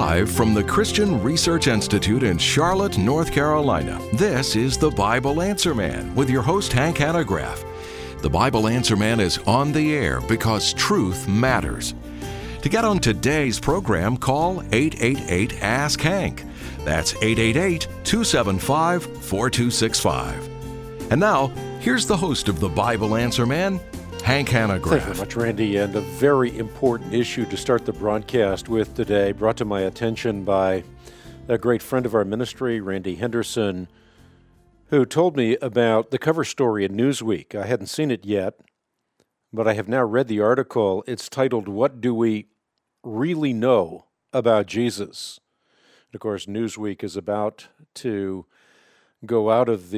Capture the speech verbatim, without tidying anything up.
Live from the Christian Research Institute in Charlotte, North Carolina, this is the Bible Answer Man with your host, Hank Hanegraaff. The Bible Answer Man is on the air because truth matters. To get on today's program, call eight eight eight, ask Hank. That's eight eight eight, two seven five, four two six five. And now, here's the host of the Bible Answer Man, Hank Hanegraaff. Thank you very much, Randy, and a very important issue to start the broadcast with today, brought to my attention by a great friend of our ministry, Randy Henderson, who told me about the cover story in Newsweek. I hadn't seen it yet, but I have now read the article. It's titled, "What Do We Really Know About Jesus?" And of course, Newsweek is about to go out of